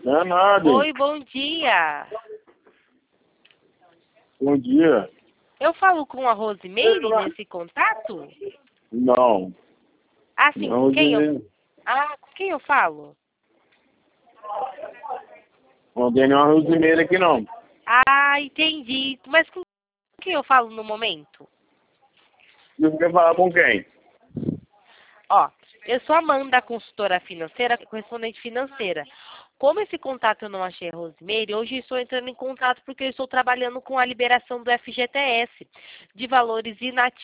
Não é nada. Oi, bom dia. Bom dia. Eu falo com a Rosimeire nesse contato? Não. Ah, sim, Não, com quem eu... Rosimeire. Ah, com quem eu falo? Não tem nenhuma Rosimeire aqui, não. Ah, entendi. Mas com quem eu falo no momento? Você quer falar com quem? Ó, eu sou a Amanda, consultora financeira, correspondente financeira. Como esse contato eu não achei a Rosimeire, hoje estou entrando em contato porque eu estou trabalhando com a liberação do FGTS, de valores inativos